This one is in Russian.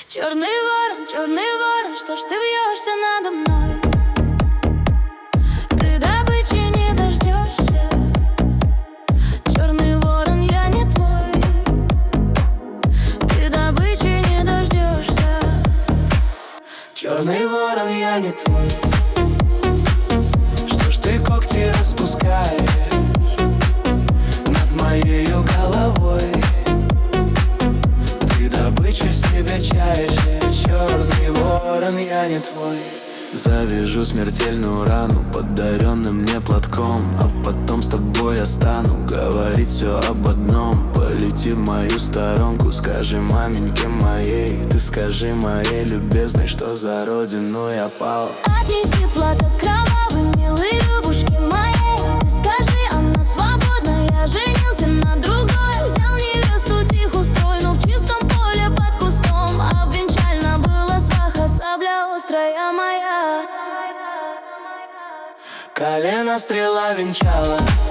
черный ворон, что ж ты вьешься надо мной? Ты добычи не дождешься. Черный ворон, я не твой. Ты добычи не дождешься. Черный ворон, я не твой. Что ж ты когти распускаешь над моею головой? Ты добычу себе чаешь. Черный ворон, я не твой. Завяжу смертельную рану подаренным мне платком, а потом с тобой я стану говорить все об одном. Полети в мою сторонку, скажи маменьке моей, ты скажи моей любезной, что за родину я пал. Отнеси платок кровавый, милый любушки моей. Ты скажи, она свободна, я женился на другой. Взял невесту тихо стройну в чистом поле под кустом. Обвенчально была сваха, сабля острая моя. Колено стрела венчала.